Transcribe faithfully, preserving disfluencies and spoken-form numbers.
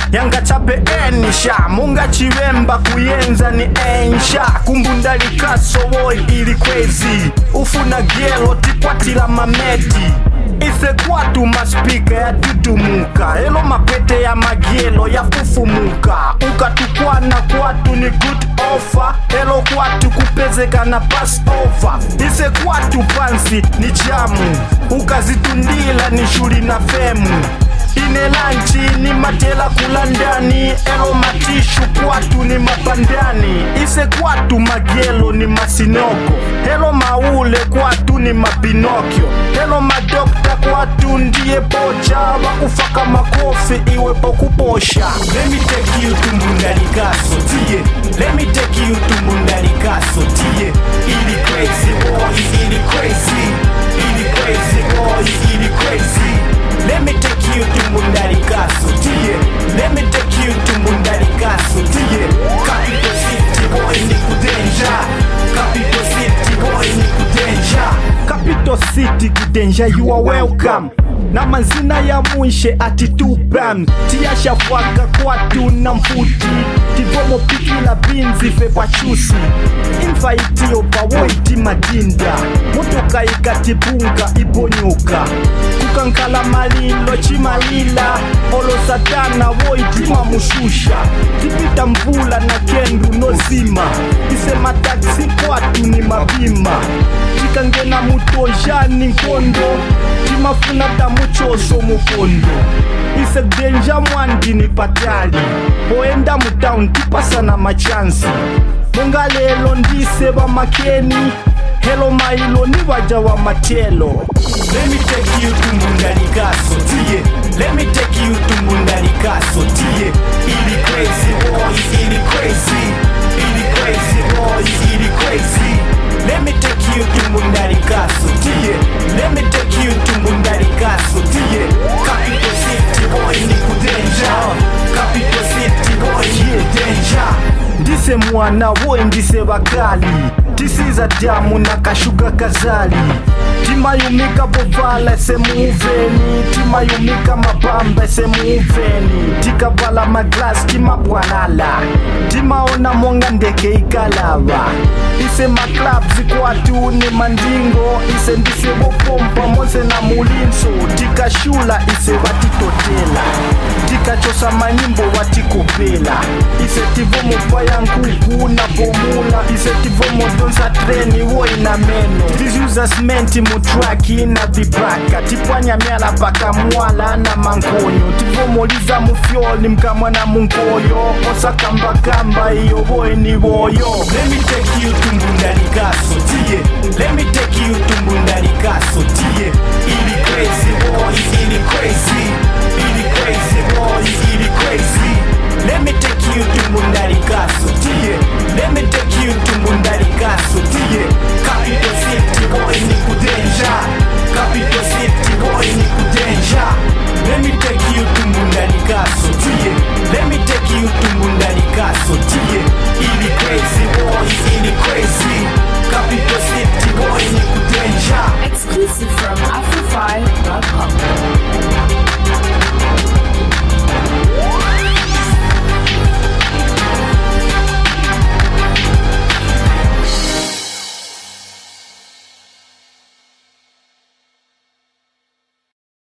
yanga chape enisha munga chivemba kuyenza ni ensha kumbundali kaso boy ili crazy ufuna gelo tikwatila mamedi ise kwatu maspika ya tutumuka elo mapete ya magielo ya fufumuka ukatukwana kwatu ni good offer elo kwatu kupezeka na pass over ise kwatu pansi ni jamu ukazitundila ni shuri na femu ine lanchi ni matela kulandani elo matishu kwatu ni mapandani ise kwatu magielo ni masinoko elo maule kwatu ni mapinokyo elo madokta kwatu ndiye pocha wakufaka makofi iwe pokuposha. Let me take you to Mundani Kaso tie Let me take you to Mundani Kaso tie ili crazy boy ili crazy ili crazy boy ili crazy. Let me take you to Mundani Kaso tie Let me take you to Mundani Kaso tie Capital City boy ni kudenja Capital City boy ni kudenja Capital City kudenja you are welcome na manzina ya mwishe ati tu bam tia shafwaka kwatu na mfuti tivomo piki la binzi fepa chusi infaitio pawoiti madinda motoka ikatibunga ibonyoka kukankala malilo chimalila olo satana woiti mamushusha tipita mvula na kendu nozima isema taksi kwatu ni mabima tikangena mutojani nkondo timafuna tamuchoso mukondo ise denja mwandi ni patali poenda mutown tipasa na machansi munga lelo ndise ba makeni hello mailo ni waja wa matelo. Let me take you to Mundani Kaso tie Let me take you to Mundani Kaso tie ili crazy boy ili crazy ili crazy boy ili crazy. Let me take you to Mundani Kaso tie Let me take you to Mundani Kaso tie Capital City boy ni kudenja Capital City boy ni kudenja ndise mwana woe ndise bakali tisiza damu na kashuga kazali timayumika bovala ese muveni timayumika mabamba ese muveni tikavala maglas timabwanala timaona monga ndeke ikalava ise maklabs kwatu ni mandingo ise ndise bopompa mose na mulinso tikashula ise watitotela tikachosa manyimbo watikopela ise tivomo paya nkuku na bomula ise tivomo donsa treni woi na meno tizuza smenti mutraki na vibaka tipwanya miala paka mwala na mankonyo tivomoliza mufyoli mkamwa na mungoyo osa kamba kamba iyo woi ni woyo. Let me take you to Mundani Kaso tie Let me take you to Mundani Kaso tie ili crazy boy ili crazy ili crazy boy ili crazy. Let me take you to Mundani Kaso tie Let me take you to Mundani Kaso tie Capital City boy ni kudenja Capital City boy ni kudenja. Let me take you to Mundani Kaso tie Let me take you to Mundani Kaso tie ili crazy boy ili crazy Capital City boy ni kudenja. Exclusive from Afro five dot com.